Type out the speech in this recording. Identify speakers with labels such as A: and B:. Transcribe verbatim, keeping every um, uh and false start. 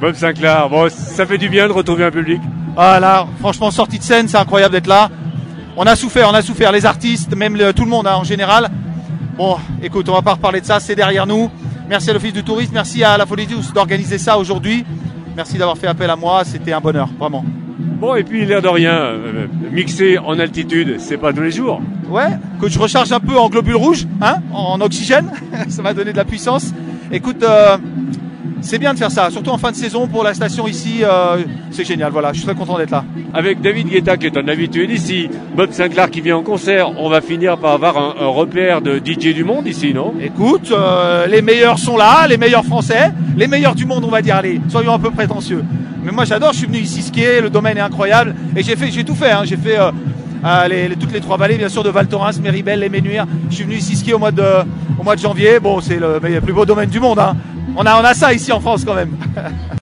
A: Bob Sinclair, bon, ça fait du bien de retrouver un public.
B: Ah là, franchement, sortie de scène, c'est incroyable d'être là. On a souffert, on a souffert, les artistes, même le, tout le monde hein, en général. Bon, écoute, on va pas reparler de ça, c'est derrière nous. Merci à l'Office du Tourisme, merci à la Folie Douce d'organiser ça aujourd'hui. Merci d'avoir fait appel à moi, c'était un bonheur, vraiment.
A: Bon, et puis l'air de rien, euh, mixer en altitude, c'est pas tous les jours.
B: Ouais, que je recharge un peu en globules rouges, hein, en oxygène, ça m'a donné de la puissance. Écoute, euh, c'est bien de faire ça, surtout en fin de saison pour la station ici, euh, c'est génial, voilà, je suis très content d'être là.
A: Avec David Guetta qui est un habitué d'ici, Bob Sinclair qui vient en concert, on va finir par avoir un, un repère de D J du monde ici, non?
B: Écoute, euh, les meilleurs sont là, les meilleurs français, les meilleurs du monde on va dire, allez, soyons un peu prétentieux. Mais moi j'adore, je suis venu ici skier, le domaine est incroyable, et j'ai fait, j'ai tout fait, hein, j'ai fait euh, euh, les, les, toutes les trois vallées bien sûr de Val Thorens, Méribel, les Ménuires. Je suis venu ici skier au mois de, au mois de janvier, bon c'est le, le plus beau domaine du monde, hein. On a, on a ça ici en France quand même.